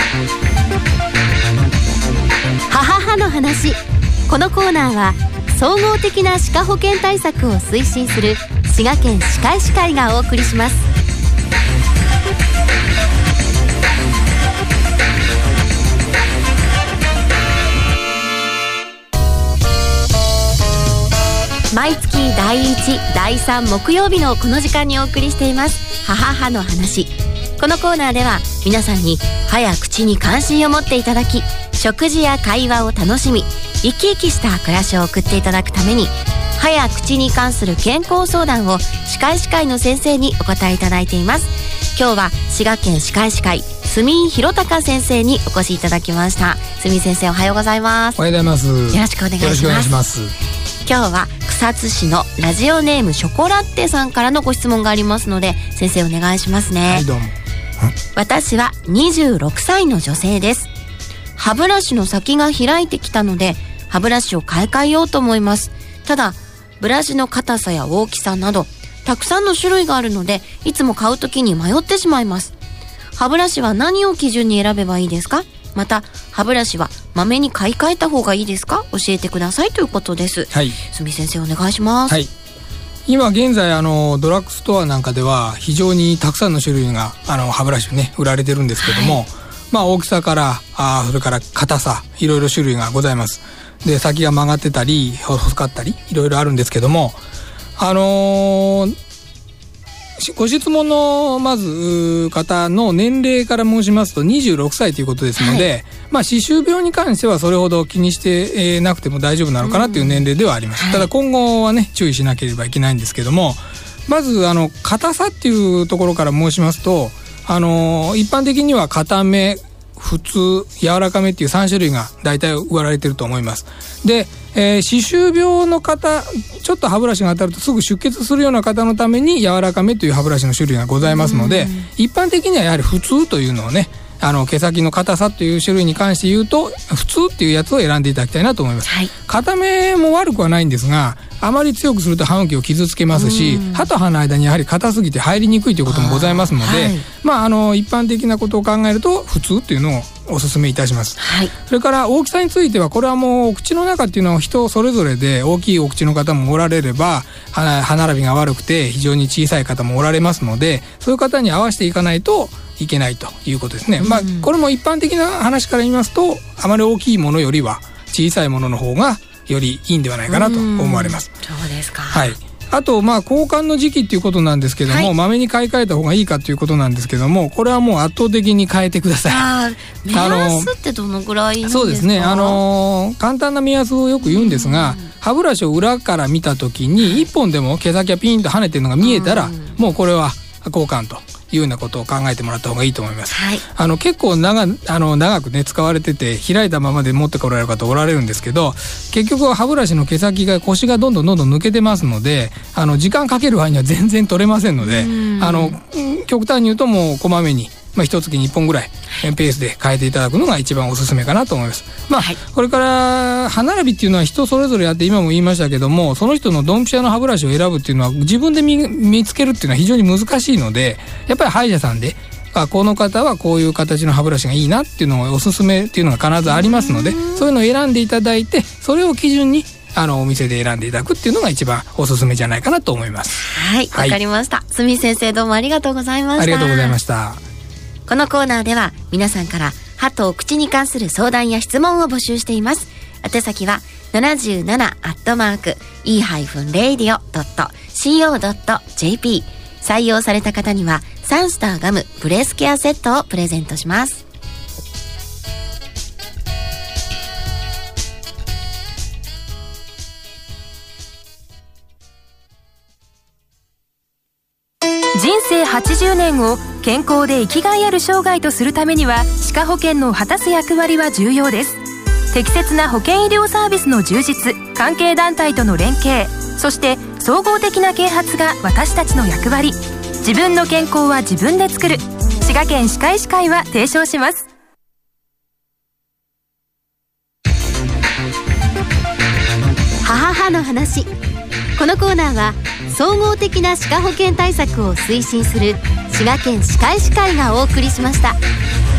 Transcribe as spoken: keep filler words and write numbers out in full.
母の話。このコーナーは総合的な歯科保健対策を推進する滋賀県歯科医師会がお送りします。毎月だいいち、だいさん木曜日のこの時間にお送りしています母の話。このコーナーでは皆さんに歯や口に関心を持っていただき、食事や会話を楽しみ、生き生きした暮らしを送っていただくために、歯や口に関する健康相談を歯科医師会の先生にお答えいただいています。今日は滋賀県歯科医師会住井博隆先生にお越しいただきました。住井先生、おはようございます。 おはようございます。 よろしくお願いします。 よろしくお願いします。 今日は草津市のラジオネームショコラッテさんからのご質問がありますので、先生お願いしますね。 はい、どうも。 私はにじゅうろくさいの女性です。歯ブラシの先が開いてきたので歯ブラシを買い替えようと思います。ただブラシの硬さや大きさなどたくさんの種類があるので、いつも買うときに迷ってしまいます。歯ブラシは何を基準に選べばいいですか？また歯ブラシはまめに買い替えた方がいいですか？教えてくださいということです。 はい、 住井先生お願いします。 はい、今現在あのドラッグストアなんかでは非常にたくさんの種類があの歯ブラシをね売られてるんですけども、はい、まあ大きさからあそれから硬さいろいろ種類がございます。で先が曲がってたり細かったりいろいろあるんですけども、あのーご質問のまず方の年齢から申しますとにじゅうろくさいということですので、はい、まあ歯周病に関してはそれほど気にしてなくても大丈夫なのかなという年齢ではあります、うん、ただ今後はね注意しなければいけないんですけども、まずあの硬さっていうところから申しますと、あの一般的には硬め、普通、柔らかめっていうさん種類が大体売られてると思います。で、えー、歯周病の方、ちょっと歯ブラシが当たるとすぐ出血するような方のために柔らかめという歯ブラシの種類がございますので、一般的にはやはり普通というのをね、あの毛先の硬さという種類に関して言うと普通っていうやつを選んでいただきたいなと思います、はい、硬めも悪くはないんですが、あまり強くすると歯茎を傷つけますし、歯と歯の間にやはり硬すぎて入りにくいということもございますので、はい、まあ、あの一般的なことを考えると普通っていうのをお勧めいたします、はい、それから大きさについてはこれはもうお口の中っていうのは人それぞれで、大きいお口の方もおられれば歯並びが悪くて非常に小さい方もおられますので、そういう方に合わせていかないといけないということですね、うん、まあ、これも一般的な話から言いますと、あまり大きいものよりは小さいものの方がよりいいんではないかなと思われます。 そうですか。 はい。あとまあ交換の時期っていうことなんですけども、はい、まめに買い替えた方がいいかということなんですけども、これはもう圧倒的に変えてください。 あ、目安ってどのぐらいなんですか？ そうですね、あのー、簡単な目安をよく言うんですが、歯ブラシを裏から見た時にいっぽんでも毛先がピンと跳ねてるのが見えたら、もうこれは交換というようなことを考えてもらった方がいいと思います、はい、あの結構長あの長くね使われてて開いたままで持ってこられる方おられるんですけど、結局は歯ブラシの毛先が腰がどんどんどんどん抜けてますので、あの時間かける場合には全然取れませんので、あの極端に言うともうこまめに、まあ、一月にいっぽんぐらいペースで変えていただくのが一番おすすめかなと思います。まあ、はい、これから歯並びっていうのは人それぞれあって、今も言いましたけども、その人のドンピシャの歯ブラシを選ぶっていうのは自分で 見, 見つけるっていうのは非常に難しいので、やっぱり歯医者さんであこの方はこういう形の歯ブラシがいいなっていうのをおすすめっていうのが必ずありますので、そういうのを選んでいただいて、それを基準にあのお店で選んでいただくっていうのが一番おすすめじゃないかなと思います。 はい、わ、はい、かりました。住井先生、どうもありがとうございました。 ありがとうございました。 このコーナーでは皆さんから歯と口に関する相談や質問を募集しています。宛先はななじゅうななアットマーク イー レイディオ ドット シーオー ドット ジェーピー、 採用された方にはサンスターガムブレスケアセットをプレゼントします。 人生はちじゅうねんを健康で生きがいある生涯とするためには、歯科保険の果たす役割は重要です。適切な保険医療サービスの充実、関係団体との連携、そして総合的な啓発が私たちの役割。自分の健康は自分で作る。滋賀県歯科医師会は提唱します。 母の話。このコーナーは総合的な歯科保険対策を推進する滋賀県歯科医師会がお送りしました。